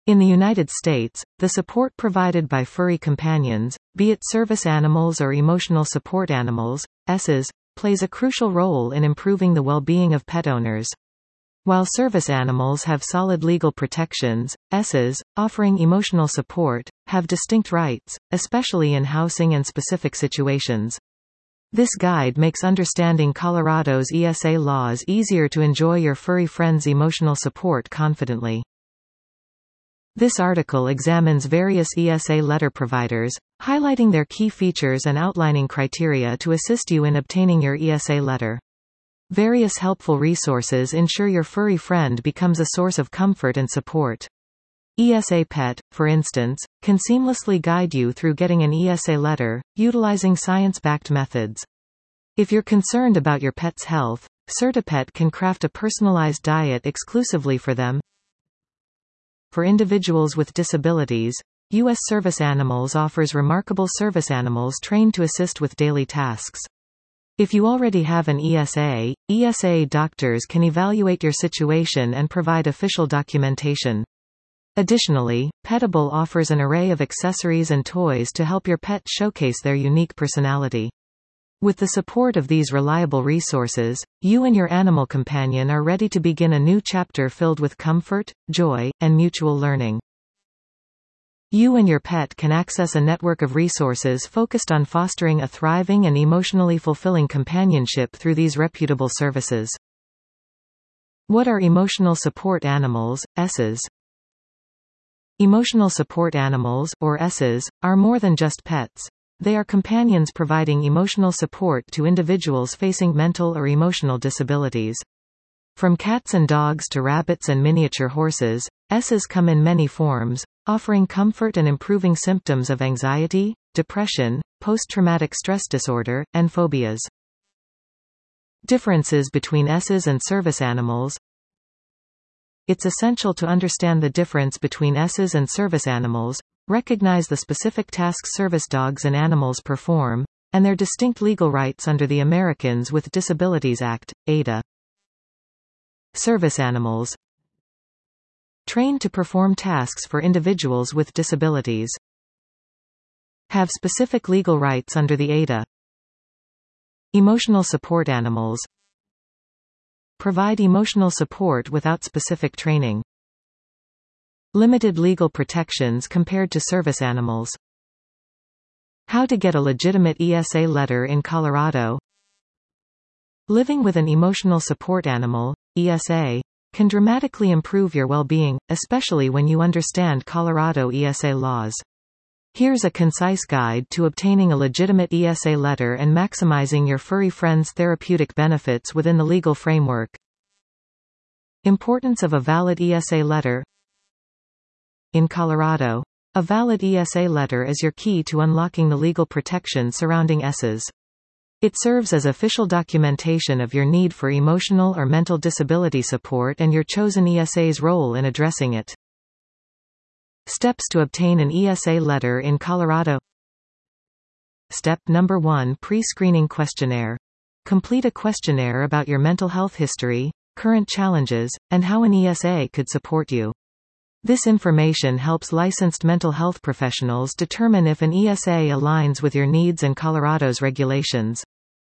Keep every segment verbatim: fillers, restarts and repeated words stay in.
In the United States, the support provided by furry companions, be it service animals or emotional support animals, E S As, plays a crucial role in improving the well-being of pet owners. While service animals have solid legal protections, E S As, offering emotional support, have distinct rights, especially in housing and specific situations. This guide makes understanding Colorado's E S A laws easier to enjoy your furry friend's emotional support confidently. This article examines various E S A letter providers, highlighting their key features and outlining criteria to assist you in obtaining your E S A letter. Various helpful resources ensure your furry friend becomes a source of comfort and support. E S A Pet, for instance, can seamlessly guide you through getting an E S A letter, utilizing science-backed methods. If you're concerned about your pet's health, CertaPet can craft a personalized diet exclusively for them. For individuals with disabilities, U S Service Animals offers remarkable service animals trained to assist with daily tasks. If you already have an E S A, E S A doctors can evaluate your situation and provide official documentation. Additionally, Petable offers an array of accessories and toys to help your pet showcase their unique personality. With the support of these reliable resources, you and your animal companion are ready to begin a new chapter filled with comfort, joy, and mutual learning. You and your pet can access a network of resources focused on fostering a thriving and emotionally fulfilling companionship through these reputable services. What are emotional support animals, E S As? Emotional support animals, or E S As, are more than just pets. They are companions providing emotional support to individuals facing mental or emotional disabilities. From cats and dogs to rabbits and miniature horses, E S As come in many forms, offering comfort and improving symptoms of anxiety, depression, post-traumatic stress disorder, and phobias. Differences between E S As and service animals. It's essential to understand the difference between E S As and service animals, recognize the specific tasks service dogs and animals perform, and their distinct legal rights under the Americans with Disabilities Act, A D A. Service animals trained to perform tasks for individuals with disabilities. Have specific legal rights under the A D A. Emotional support animals provide emotional support without specific training. Limited legal protections compared to service animals. How to get a legitimate E S A letter in Colorado. Living with an emotional support animal, E S A, can dramatically improve your well-being, especially when you understand Colorado E S A laws. Here's a concise guide to obtaining a legitimate E S A letter and maximizing your furry friend's therapeutic benefits within the legal framework. Importance of a valid E S A letter. In Colorado, a valid E S A letter is your key to unlocking the legal protection surrounding E S As. It serves as official documentation of your need for emotional or mental disability support and your chosen E S A's role in addressing it. Steps to obtain an E S A letter in Colorado. Step number one: Pre-screening questionnaire. Complete a questionnaire about your mental health history, current challenges, and how an E S A could support you. This information helps licensed mental health professionals determine if an E S A aligns with your needs and Colorado's regulations.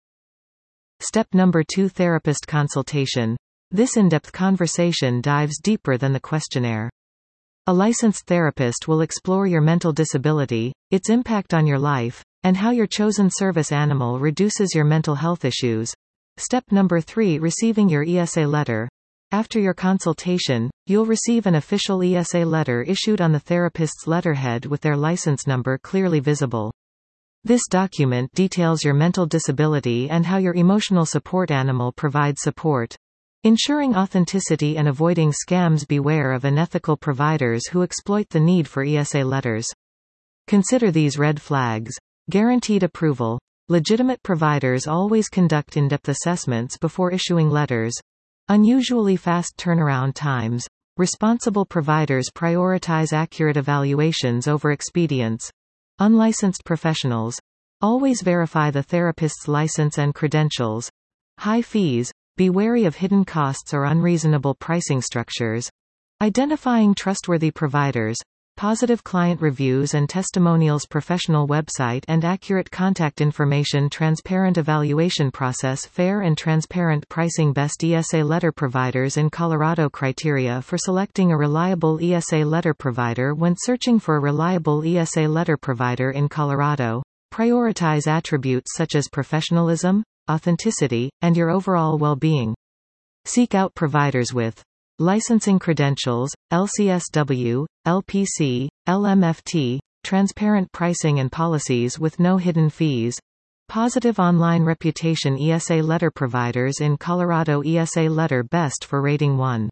Step number two: Therapist consultation. This in-depth conversation dives deeper than the questionnaire. A licensed therapist will explore your mental disability, its impact on your life, and how your chosen service animal reduces your mental health issues. Step number three: Receiving your E S A letter. After your consultation, you'll receive an official E S A letter issued on the therapist's letterhead with their license number clearly visible. This document details your mental disability and how your emotional support animal provides support. Ensuring authenticity and avoiding scams. Beware of unethical providers who exploit the need for E S A letters. Consider these red flags. Guaranteed approval. Legitimate providers always conduct in-depth assessments before issuing letters. Unusually fast turnaround times. Responsible providers prioritize accurate evaluations over expedients. Unlicensed professionals. Always verify the therapist's license and credentials. High fees. Be wary of hidden costs or unreasonable pricing structures. Identifying trustworthy providers, positive client reviews and testimonials, professional website and accurate contact information, transparent evaluation process, fair and transparent pricing, best E S A letter providers in Colorado. Criteria for selecting a reliable E S A letter provider. When searching for a reliable E S A letter provider in Colorado, prioritize attributes such as professionalism, authenticity, and your overall well-being. Seek out providers with licensing credentials, L C S W, L P C, L M F T, transparent pricing and policies with no hidden fees. Positive online reputation. E S A letter providers in Colorado. E S A letter best for rating one.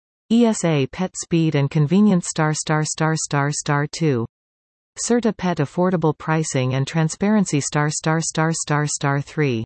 E S A Pet speed and convenience star star star star star two. Certa Pet affordable pricing and transparency star star star star star three.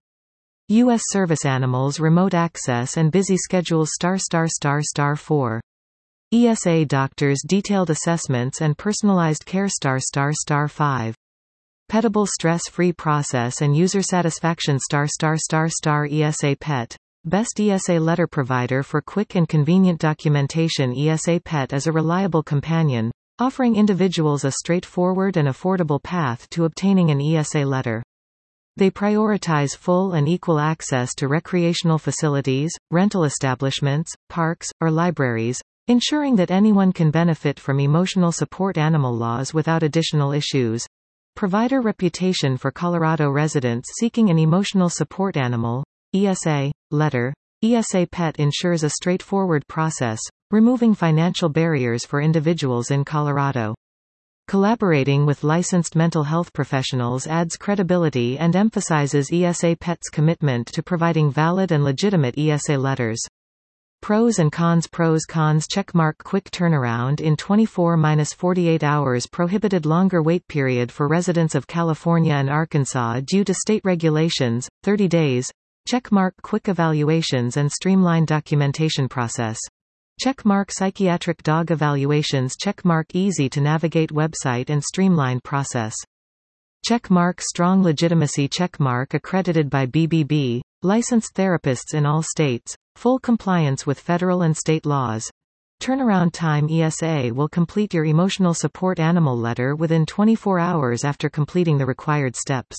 U S Service Animals remote access and busy schedules star star star star four. E S A doctors detailed assessments and personalized care star star star five. Petable stress-free process and user satisfaction star star star star. E S A Pet best E S A letter provider for quick and convenient documentation. E S A Pet is a reliable companion, offering individuals a straightforward and affordable path to obtaining an E S A letter. They prioritize full and equal access to recreational facilities, rental establishments, parks, or libraries, ensuring that anyone can benefit from emotional support animal laws without additional issues. Provider reputation for Colorado residents seeking an emotional support animal, E S A letter. E S A Pet ensures a straightforward process, removing financial barriers for individuals in Colorado. Collaborating with licensed mental health professionals adds credibility and emphasizes E S A Pet's commitment to providing valid and legitimate E S A letters. Pros and cons. Pros cons checkmark quick turnaround in twenty-four to forty-eight hours. Prohibited longer wait period for residents of California and Arkansas due to state regulations, thirty days. Checkmark quick evaluations and streamlined documentation process. Checkmark psychiatric dog evaluations. Checkmark easy to navigate website and streamlined process. Checkmark strong legitimacy. Checkmark accredited by B B B, licensed therapists in all states, full compliance with federal and state laws. Turnaround time. E S A will complete your emotional support animal letter within twenty-four hours after completing the required steps.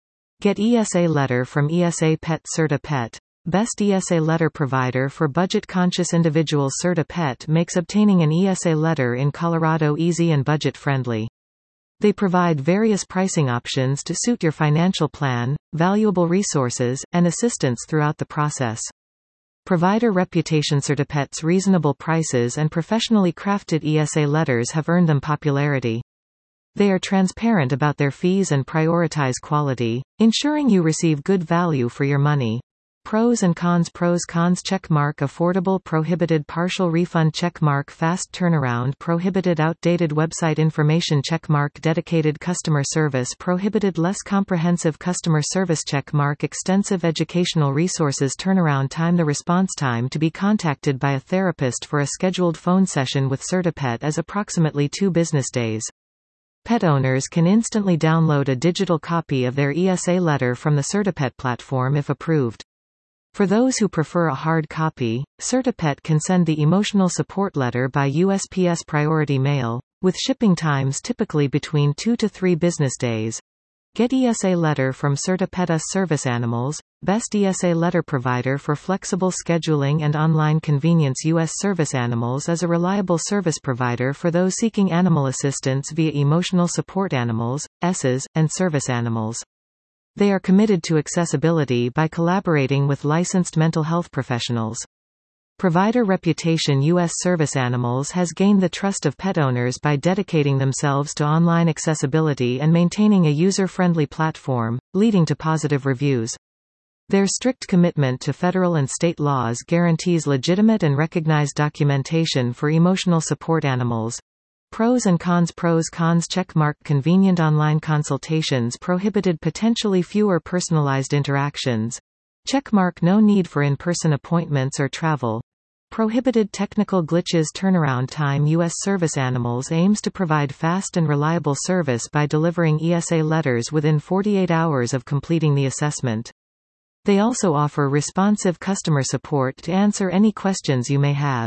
Get E S A letter from E S A Pet. Certa Pet best E S A letter provider for budget-conscious individuals. Certa Pet makes obtaining an E S A letter in Colorado easy and budget-friendly. They provide various pricing options to suit your financial plan, valuable resources, and assistance throughout the process. Provider reputation. Certa Pet's reasonable prices and professionally crafted E S A letters have earned them popularity. They are transparent about their fees and prioritize quality, ensuring you receive good value for your money. Pros and cons. Pros cons checkmark affordable. Prohibited partial refund. Checkmark fast turnaround. Prohibited outdated website information. Checkmark dedicated customer service. Prohibited less comprehensive customer service. Checkmark extensive educational resources. Turnaround time. The response time to be contacted by a therapist for a scheduled phone session with Certa Pet is approximately two business days. Pet owners can instantly download a digital copy of their E S A letter from the Certa Pet platform if approved. For those who prefer a hard copy, Certa Pet can send the emotional support letter by U S P S Priority Mail, with shipping times typically between two to three business days. Get E S A letter from Certa Pet. Us Service Animals, best E S A letter provider for flexible scheduling and online convenience. U S Service Animals is a reliable service provider for those seeking animal assistance via emotional support animals, E S As, and service animals. They are committed to accessibility by collaborating with licensed mental health professionals. Provider reputation. U S Service Animals has gained the trust of pet owners by dedicating themselves to online accessibility and maintaining a user-friendly platform, leading to positive reviews. Their strict commitment to federal and state laws guarantees legitimate and recognized documentation for emotional support animals. Pros and cons. Pros cons checkmark convenient online consultations. Prohibited potentially fewer personalized interactions. Checkmark no need for in-person appointments or travel. Prohibited technical glitches. Turnaround time. U S Service Animals aims to provide fast and reliable service by delivering E S A letters within forty-eight hours of completing the assessment. They also offer responsive customer support to answer any questions you may have.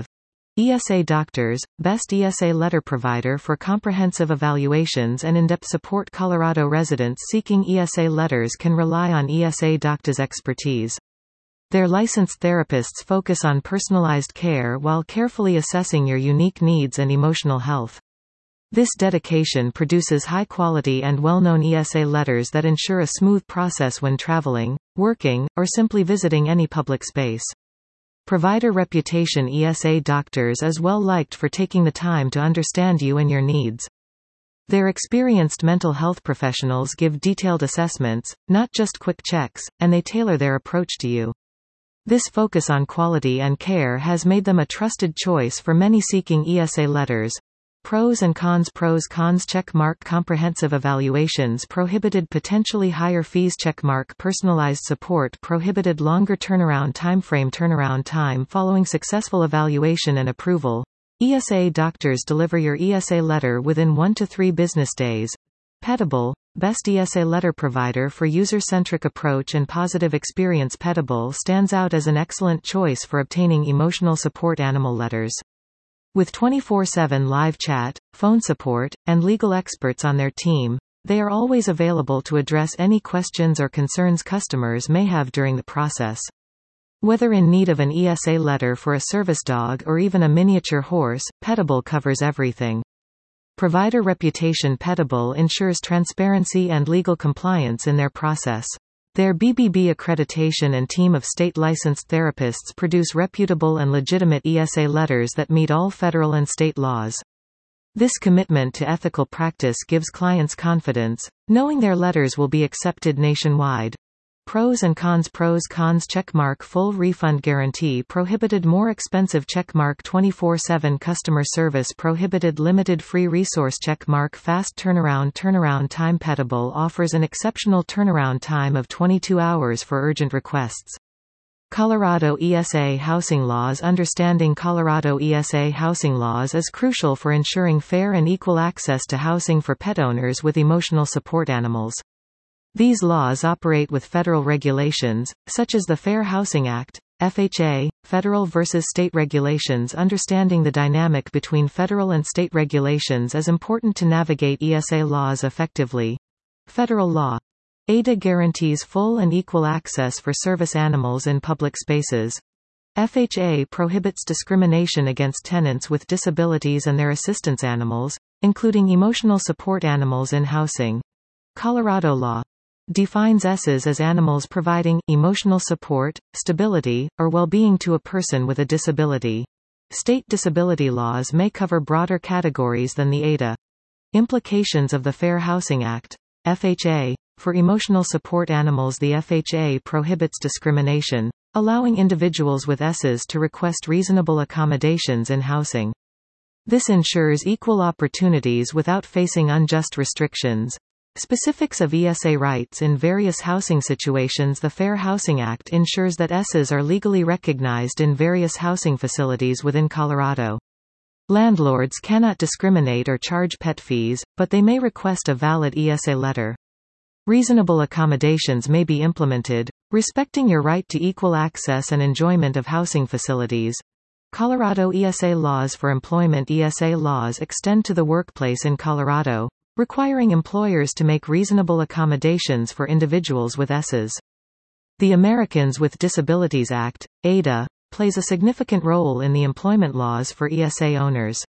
E S A Doctors, best E S A letter provider for comprehensive evaluations and in-depth support. Colorado residents seeking E S A letters can rely on E S A Doctors' expertise. Their licensed therapists focus on personalized care while carefully assessing your unique needs and emotional health. This dedication produces high-quality and well-known E S A letters that ensure a smooth process when traveling, working, or simply visiting any public space. Provider reputation. E S A Doctors is well liked for taking the time to understand you and your needs. Their experienced mental health professionals give detailed assessments, not just quick checks, and they tailor their approach to you. This focus on quality and care has made them a trusted choice for many seeking E S A letters. Pros and cons. Pros cons checkmark comprehensive evaluations prohibited potentially higher fees checkmark personalized support prohibited longer turnaround timeframe turnaround time following successful evaluation and approval. E S A Doctors deliver your E S A letter within one to three business days. Petable, best E S A letter provider for user-centric approach and positive experience. Petable stands out as an excellent choice for obtaining emotional support animal letters. With twenty-four seven live chat, phone support, and legal experts on their team, they are always available to address any questions or concerns customers may have during the process. Whether in need of an E S A letter for a service dog or even a miniature horse, Petable covers everything. Provider reputation. Petable ensures transparency and legal compliance in their process. Their B B B accreditation and team of state-licensed therapists produce reputable and legitimate E S A letters that meet all federal and state laws. This commitment to ethical practice gives clients confidence, knowing their letters will be accepted nationwide. Pros and cons. Pros cons checkmark full refund guarantee prohibited more expensive checkmark twenty-four seven customer service prohibited limited free resource checkmark fast turnaround turnaround time. Petable offers an exceptional turnaround time of twenty-two hours for urgent requests. Colorado E S A housing laws. Understanding Colorado E S A housing laws is crucial for ensuring fair and equal access to housing for pet owners with emotional support animals. These laws operate with federal regulations, such as the Fair Housing Act, F H A, federal versus state regulations. Understanding the dynamic between federal and state regulations is important to navigate E S A laws effectively. Federal law. A D A guarantees full and equal access for service animals in public spaces. F H A prohibits discrimination against tenants with disabilities and their assistance animals, including emotional support animals in housing. Colorado law defines E Ss as animals providing emotional support, stability, or well-being to a person with a disability. State disability laws may cover broader categories than the A D A. Implications of the Fair Housing Act. F H A. For emotional support animals, the F H A prohibits discrimination, allowing individuals with E Ss to request reasonable accommodations in housing. This ensures equal opportunities without facing unjust restrictions. Specifics of E S A rights in various housing situations. The Fair Housing Act ensures that E Ss are legally recognized in various housing facilities within Colorado. Landlords cannot discriminate or charge pet fees, but they may request a valid E S A letter. Reasonable accommodations may be implemented, respecting your right to equal access and enjoyment of housing facilities. Colorado E S A laws. For employment, E S A laws extend to the workplace in Colorado, requiring employers to make reasonable accommodations for individuals with E Ss. The Americans with Disabilities Act, A D A, plays a significant role in the employment laws for E S A owners.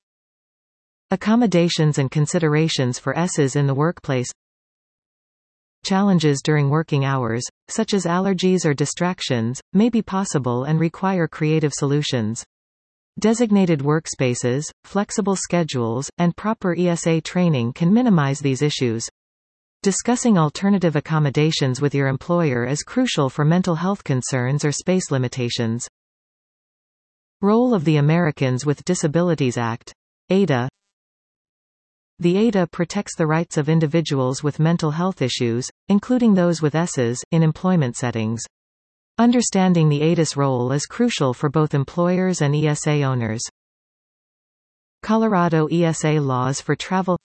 Accommodations and considerations for E Ss in the workplace. Challenges during working hours, such as allergies or distractions, may be possible and require creative solutions. Designated workspaces, flexible schedules, and proper E S A training can minimize these issues. Discussing alternative accommodations with your employer is crucial for mental health concerns or space limitations. Role of the Americans with Disabilities Act, A D A. The A D A protects the rights of individuals with mental health issues, including those with E Ss, in employment settings. Understanding the A D A's role is crucial for both employers and E S A owners. Colorado E S A laws for travel.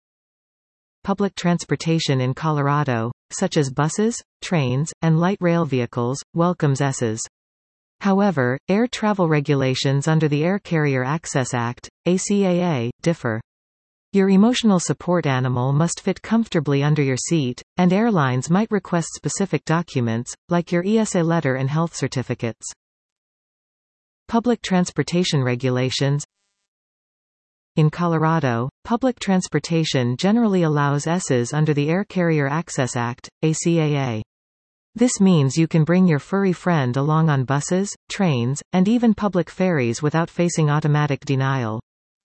Public transportation in Colorado, such as buses, trains, and light rail vehicles, welcomes E Ss. However, air travel regulations under the Air Carrier Access Act, A C A A, differ. Your emotional support animal must fit comfortably under your seat, and airlines might request specific documents, like your E S A letter and health certificates. Public transportation regulations. In Colorado, public transportation generally allows S As under the Air Carrier Access Act, A C A A. This means you can bring your furry friend along on buses, trains, and even public ferries without facing automatic denial.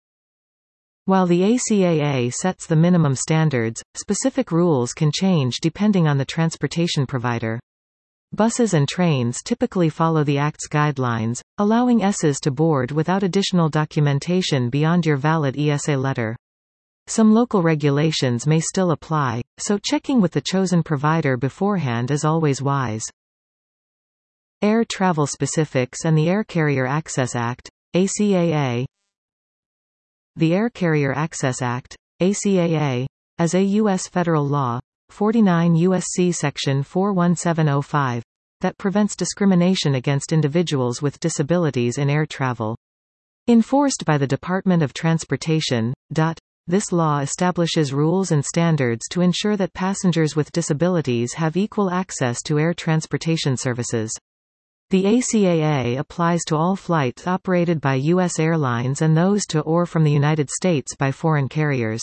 While the A C A A sets the minimum standards, specific rules can change depending on the transportation provider. Buses and trains typically follow the Act's guidelines, allowing S As to board without additional documentation beyond your valid E S A letter. Some local regulations may still apply, so checking with the chosen provider beforehand is always wise. Air Travel Specifics and the Air Carrier Access Act, A C A A. The Air Carrier Access Act, A C A A, as a U S federal law, forty-nine U S C Section four one seven oh five, that prevents discrimination against individuals with disabilities in air travel. Enforced by the Department of Transportation. This law establishes rules and standards to ensure that passengers with disabilities have equal access to air transportation services. The A C A A applies to all flights operated by U S airlines and those to or from the United States by foreign carriers.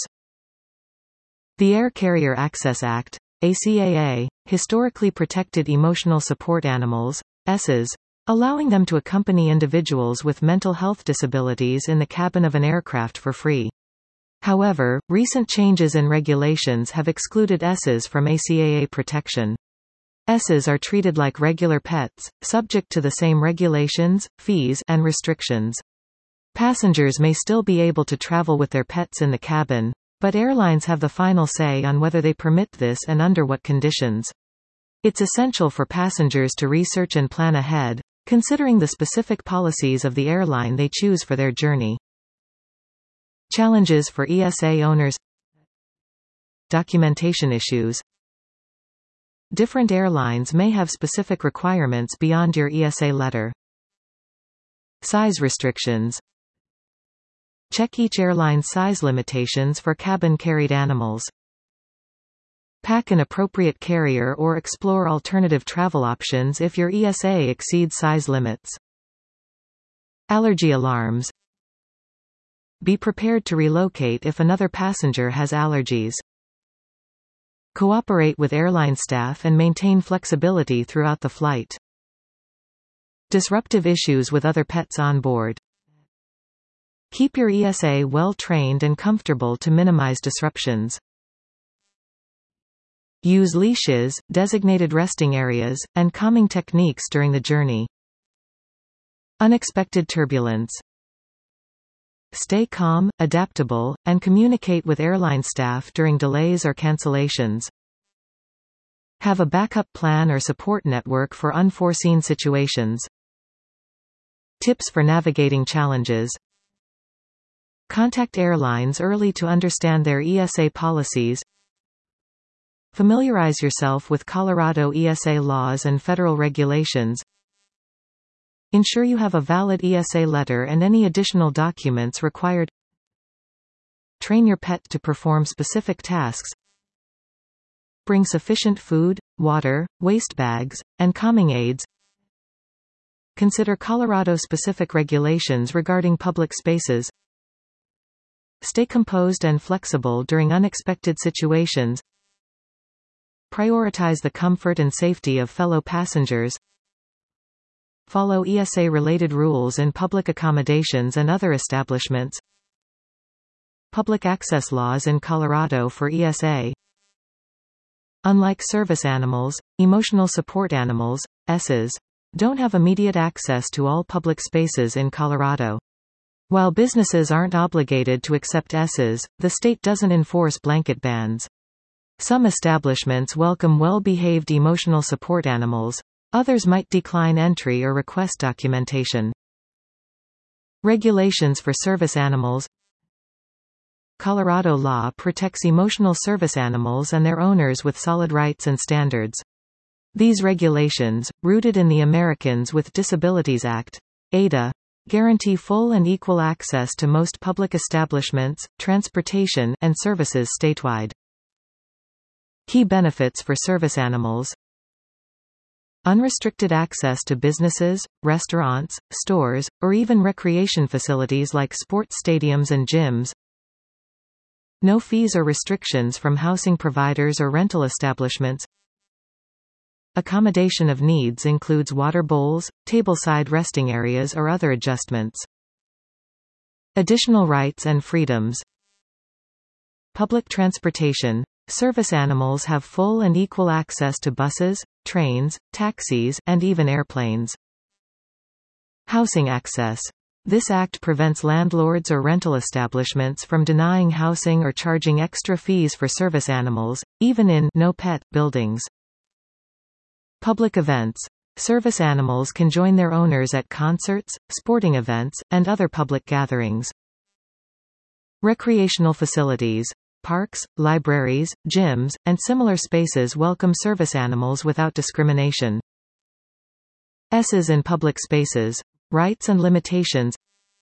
The Air Carrier Access Act, A C A A, historically protected emotional support animals, S As, allowing them to accompany individuals with mental health disabilities in the cabin of an aircraft for free. However, recent changes in regulations have excluded S As from A C A A protection. S As are treated like regular pets, subject to the same regulations, fees, and restrictions. Passengers may still be able to travel with their pets in the cabin, but airlines have the final say on whether they permit this and under what conditions. It's essential for passengers to research and plan ahead, considering the specific policies of the airline they choose for their journey. Challenges for E S A owners. Documentation issues. Different airlines may have specific requirements beyond your E S A letter. Size restrictions. Check each airline's size limitations for cabin-carried animals. Pack an appropriate carrier or explore alternative travel options if your E S A exceeds size limits. Allergy alarms. Be prepared to relocate if another passenger has allergies. Cooperate with airline staff and maintain flexibility throughout the flight. Disruptive issues with other pets on board. Keep your E S A well trained and comfortable to minimize disruptions. Use leashes, designated resting areas, and calming techniques during the journey. Unexpected turbulence. Stay calm, adaptable, and communicate with airline staff during delays or cancellations. Have a backup plan or support network for unforeseen situations. Tips for navigating challenges. Contact airlines early to understand their E S A policies. Familiarize yourself with Colorado E S A laws and federal regulations. Ensure you have a valid E S A letter and any additional documents required. Train your pet to perform specific tasks. Bring sufficient food, water, waste bags, and calming aids. Consider Colorado-specific regulations regarding public spaces. Stay composed and flexible during unexpected situations. Prioritize the comfort and safety of fellow passengers. Follow E S A-related rules in public accommodations and other establishments. Public access laws in Colorado for E S A. Unlike service animals, emotional support animals, S As, don't have immediate access to all public spaces in Colorado. While businesses aren't obligated to accept S As, the state doesn't enforce blanket bans. Some establishments welcome well-behaved emotional support animals. Others might decline entry or request documentation. Regulations for service animals. Colorado law protects emotional service animals and their owners with solid rights and standards. These regulations, rooted in the Americans with Disabilities Act, A D A, guarantee full and equal access to most public establishments, transportation, and services statewide. Key benefits for service animals: unrestricted access to businesses, restaurants, stores, or even recreation facilities like sports stadiums and gyms. No fees or restrictions from housing providers or rental establishments. Accommodation of needs includes water bowls, tableside resting areas or other adjustments. Additional rights and freedoms. Public transportation. Service animals have full and equal access to buses, trains, taxis, and even airplanes. Housing access. This act prevents landlords or rental establishments from denying housing or charging extra fees for service animals, even in no-pet buildings. Public events. Service animals can join their owners at concerts, sporting events, and other public gatherings. Recreational facilities. Parks, libraries, gyms, and similar spaces welcome service animals without discrimination. S's in public spaces. Rights and limitations.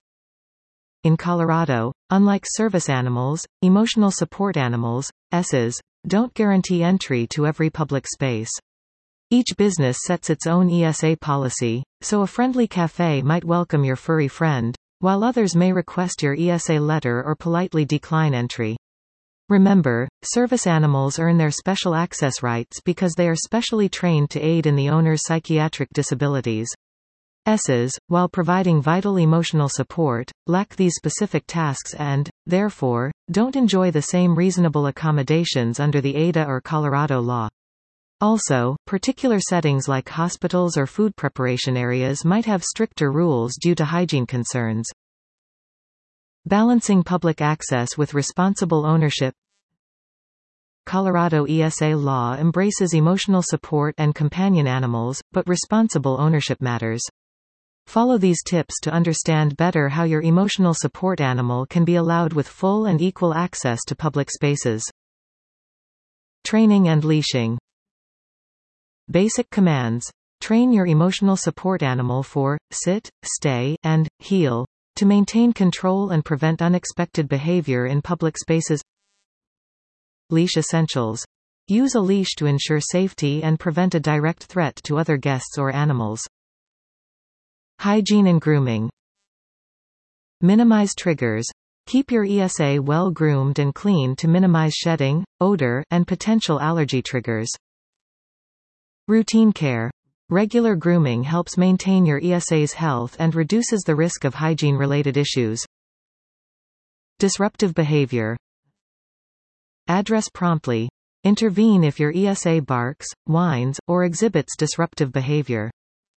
In Colorado, unlike service animals, emotional support animals, S's, don't guarantee entry to every public space. Each business sets its own E S A policy, so a friendly cafe might welcome your furry friend, while others may request your E S A letter or politely decline entry. Remember, service animals earn their special access rights because they are specially trained to aid in the owner's psychiatric disabilities. S's, while providing vital emotional support, lack these specific tasks and, therefore, don't enjoy the same reasonable accommodations under the A D A or Colorado law. Also, particular settings like hospitals or food preparation areas might have stricter rules due to hygiene concerns. Balancing public access with responsible ownership. Colorado E S A law embraces emotional support and companion animals, but responsible ownership matters. Follow these tips to understand better how your emotional support animal can be allowed with full and equal access to public spaces. Training and leashing. Basic commands. Train your emotional support animal for, sit, stay, and, heel, to maintain control and prevent unexpected behavior in public spaces. Leash essentials. Use a leash to ensure safety and prevent a direct threat to other guests or animals. Hygiene and grooming. Minimize triggers. Keep your E S A well groomed and clean to minimize shedding, odor, and potential allergy triggers. Routine care. Regular grooming helps maintain your E S A's health and reduces the risk of hygiene-related issues. Disruptive behavior. Address promptly. Intervene if your E S A barks, whines, or exhibits disruptive behavior.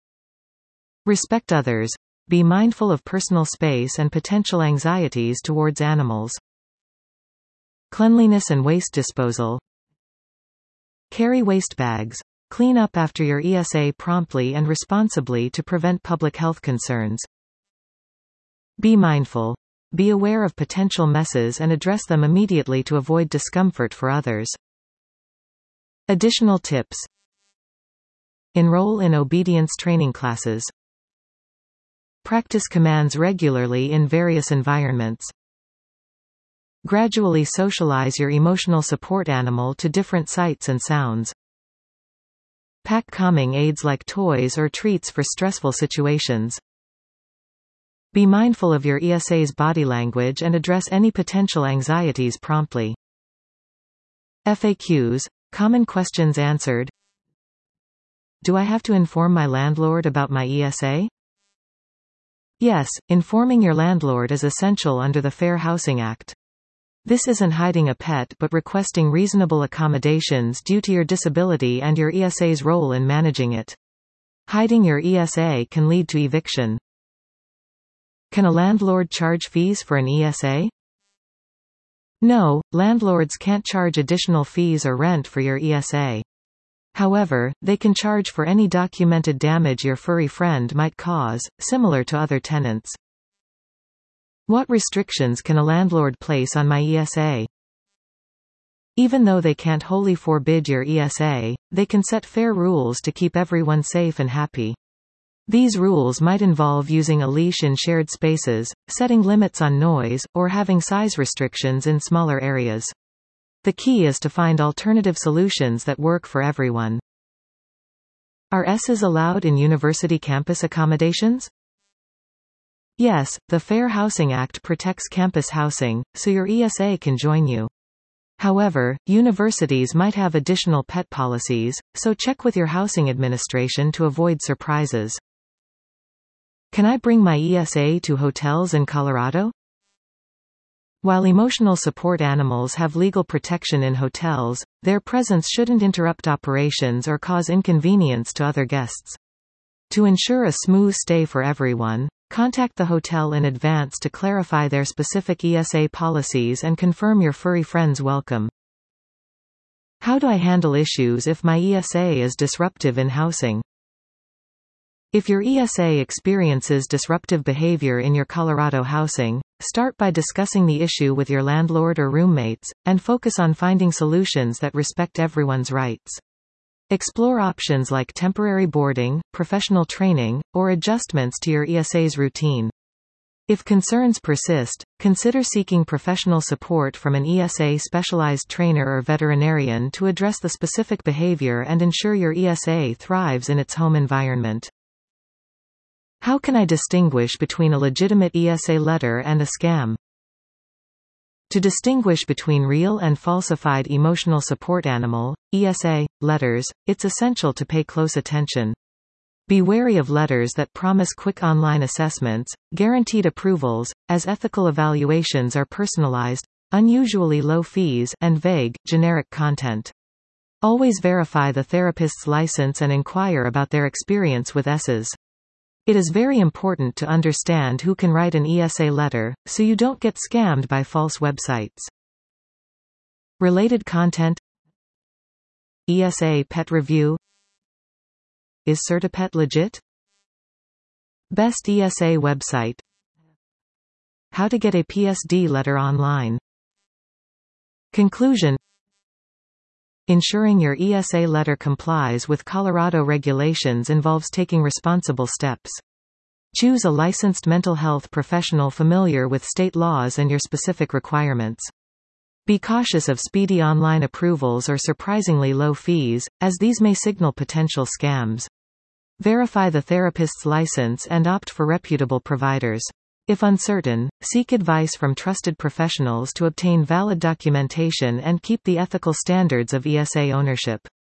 Respect others. Be mindful of personal space and potential anxieties towards animals. Cleanliness and waste disposal. Carry waste bags. Clean up after your E S A promptly and responsibly to prevent public health concerns. Be mindful. Be aware of potential messes and address them immediately to avoid discomfort for others. Additional tips. Enroll in obedience training classes. Practice commands regularly in various environments. Gradually socialize your emotional support animal to different sights and sounds. Pack calming aids like toys or treats for stressful situations. Be mindful of your E S A's body language and address any potential anxieties promptly. F A Qs. Common questions answered. Do I have to inform my landlord about my E S A? Yes, informing your landlord is essential under the Fair Housing Act. This isn't hiding a pet but requesting reasonable accommodations due to your disability and your E S A's role in managing it. Hiding your E S A can lead to eviction. Can a landlord charge fees for an E S A? No, landlords can't charge additional fees or rent for your E S A. However, they can charge for any documented damage your furry friend might cause, similar to other tenants. What restrictions can a landlord place on my E S A? Even though they can't wholly forbid your E S A, they can set fair rules to keep everyone safe and happy. These rules might involve using a leash in shared spaces, setting limits on noise, or having size restrictions in smaller areas. The key is to find alternative solutions that work for everyone. Are E S As allowed in university campus accommodations? Yes, the Fair Housing Act protects campus housing, so your E S A can join you. However, universities might have additional pet policies, so check with your housing administration to avoid surprises. Can I bring my E S A to hotels in Colorado? While emotional support animals have legal protection in hotels, their presence shouldn't interrupt operations or cause inconvenience to other guests. To ensure a smooth stay for everyone, contact the hotel in advance to clarify their specific E S A policies and confirm your furry friend's welcome. How do I handle issues if my E S A is disruptive in housing? If your E S A experiences disruptive behavior in your Colorado housing, start by discussing the issue with your landlord or roommates, and focus on finding solutions that respect everyone's rights. Explore options like temporary boarding, professional training, or adjustments to your E S A's routine. If concerns persist, consider seeking professional support from an E S A specialized trainer or veterinarian to address the specific behavior and ensure your E S A thrives in its home environment. How can I distinguish between a legitimate E S A letter and a scam? To distinguish between real and falsified emotional support animal, E S A, letters, it's essential to pay close attention. Be wary of letters that promise quick online assessments, guaranteed approvals, as ethical evaluations are personalized, unusually low fees, and vague, generic content. Always verify the therapist's license and inquire about their experience with E S As. It is very important to understand who can write an E S A letter, so you don't get scammed by false websites. Related content. E S A Pet Review. Is Certipet legit? Best E S A website. How to get a P S D letter online. Conclusion. Ensuring your E S A letter complies with Colorado regulations involves taking responsible steps. Choose a licensed mental health professional familiar with state laws and your specific requirements. Be cautious of speedy online approvals or surprisingly low fees, as these may signal potential scams. Verify the therapist's license and opt for reputable providers. If uncertain, seek advice from trusted professionals to obtain valid documentation and keep the ethical standards of E S A ownership.